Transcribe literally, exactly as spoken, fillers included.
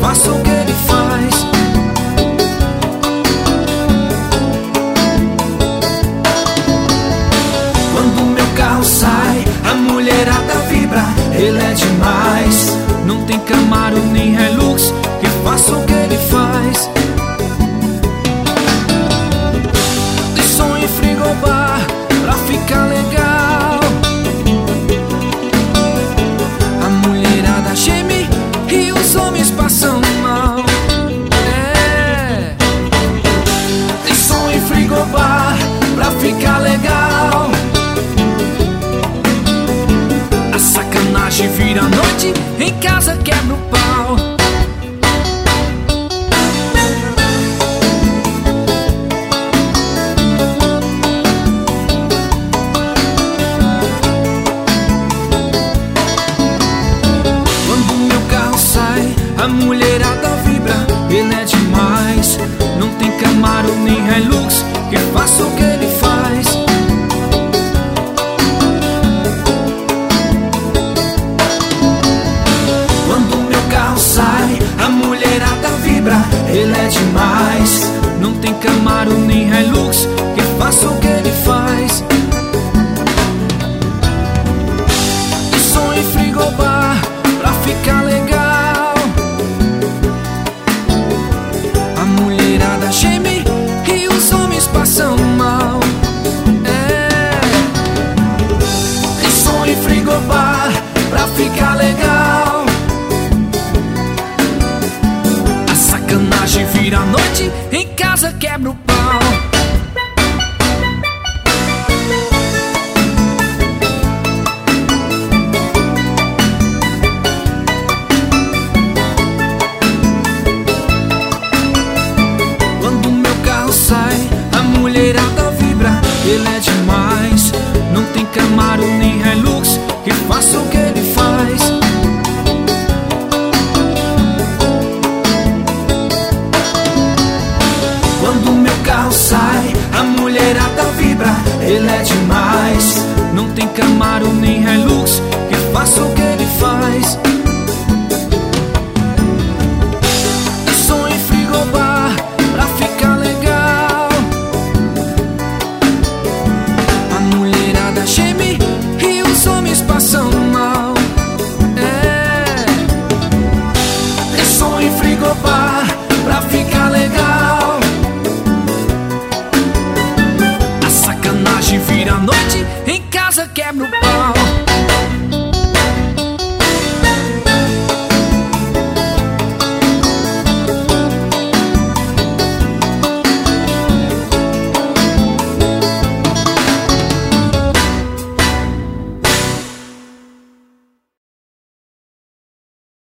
faça o que ele faz. Quando meu carro sai, a mulherada vibra, ele é demais. Não tem Camaro nem Hilux que faça o que ele faz. De som e frigobar pra ficar legal. A mulherada geme e os homens passam mal. É. De som e frigobar pra ficar legal. A sacanagem vira noite, em casa quebra o pau. Quando meu carro sai, a mulherada vibra, ele é demais. Não tem Camaro nem Hilux que faça o que ele faz. A mulherada vibra, ele é demais. Não tem Camaro nem Hilux que faça o que ele faz. E som e frigobar pra ficar legal. A mulherada geme e os homens passam mal. É. E som e frigobar pra ficar legal. Sacanagem vira noite, em casa quebra o pau. Quando meu carro sai, a mulherada vibra, ele é demais. Não tem Camaro nem Hilux que faça o que ele faz. Quando meu carro sai, a mulherada vibra, ele é demais. Não tem Camaro nem Hilux que faça o que ele faz. E som e frigobar pra ficar legal. A mulherada geme e os homens passam mal. É. E som e frigobar pra ficar legal. Vira noite, em casa quebra o pau.